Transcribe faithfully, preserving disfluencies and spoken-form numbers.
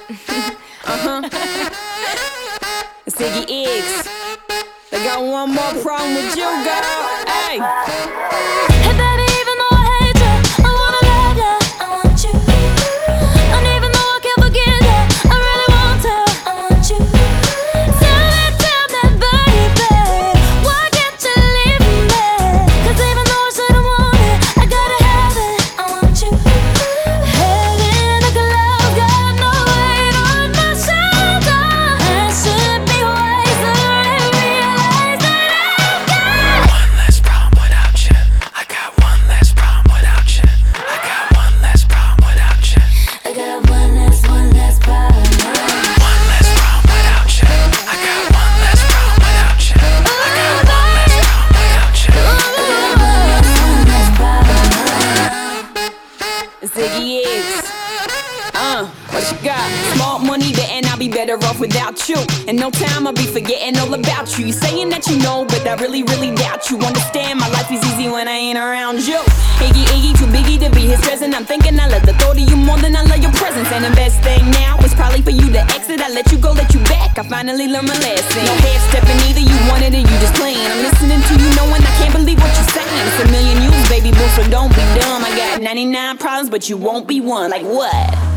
Uh-huh. It's Iggy Iggs. They got one more problem with you, girl. Hey. Hey baby, even though I hate you, I wanna love you, I want you. And even though I can't forget you, I really want to, I want you. Tell me, tell me, baby, why can't you leave me? Cause even though I shouldn't want it, I gotta have it, I want you. Head in like a love, got no weight on my shoulder. I should be wiser and realize that I've got one less problem without you. I got one less problem without you. I got one less problem without you. I got one less, one less problem. One less problem without you. I got one less problem without you. I got one less problem without you. It's Iggy Iggs. Uh, what you got? Smart money, betting I'll be better off without you. In no time I'll be forgetting all about you. You saying that you know, but I really, really doubt you. Understand my life is easy when I ain't around you. Iggy Iggy, too biggy to be his present. I'm thinking I love the thought of you more than I love your presence. And the best thing now is probably for you to exit. I let you go, let you back. I finally learned my lesson. No head stepping either, you wanted it, you just playing. I'm listening to you knowing I can't believe what you're saying. It's a million yous, baby boo, so don't be dumb. I got ninety-nine problems, but you won't be one. Like what?